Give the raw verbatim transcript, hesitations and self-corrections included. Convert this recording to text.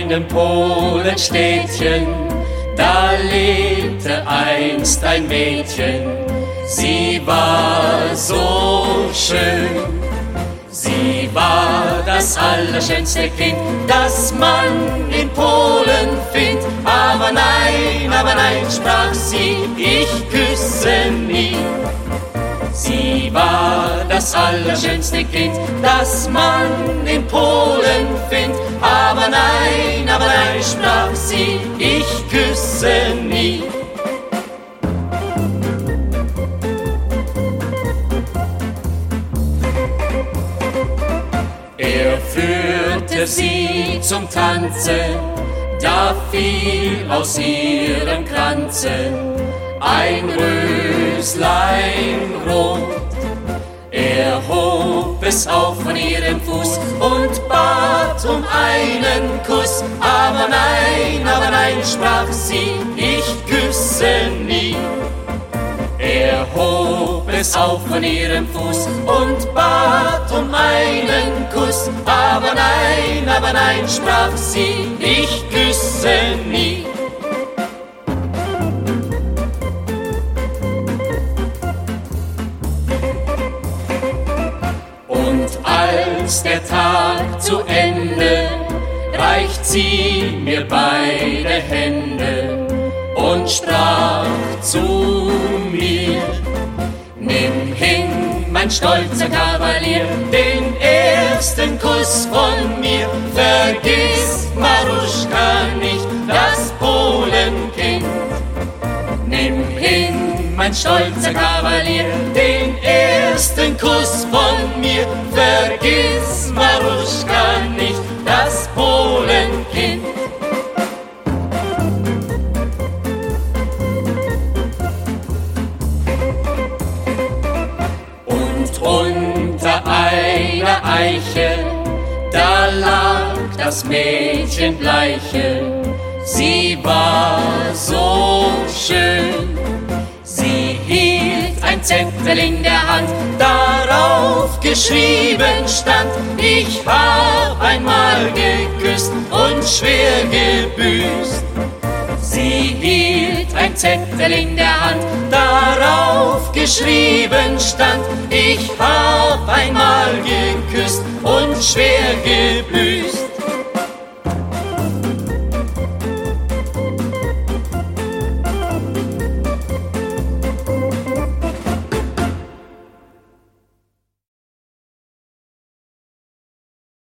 einem Polenstädtchen, da lebte einst ein Mädchen. Sie war so schön, sie war das allerschönste Kind, das man in Polen findet. Aber nein, aber nein, sprach sie, ich küsse nie. Sie war das allerschönste Kind, das man in Polen findet. Aber nein, aber nein, sprach sie, ich küsse nie. Er führte sie zum Tanze, da fiel aus ihrem Kranze ein Röslein rot. Er hob es auf von ihrem Fuß und bat um einen Kuss. Aber nein, aber nein, sprach sie, ich küsse nie. Er hob es auf von ihrem Fuß und bat um einen Kuss. Aber nein, aber nein, sprach sie, ich küsse nie. Und als der Tag zu Ende, reicht sie mir beide Hände und sprach zu mir: Nimm hin, mein stolzer Kavalier, den ersten Kuss von mir. Vergiss, Maruschka, nicht das Polenkind. Nimm hin, mein stolzer Kavalier, den ersten Kuss von mir. Vergiss, Maruschka, nicht das Polenkind. Unter einer Eiche, da lag das Mädchen Bleiche. Sie war so schön, sie hielt ein Zettel in der Hand, darauf geschrieben stand: Ich hab einmal geküsst und schwer gebüßt. Sie hielt ein Zettel in der Hand, darauf geschrieben stand: Ich hab einmal geküsst und schwer gebüßt.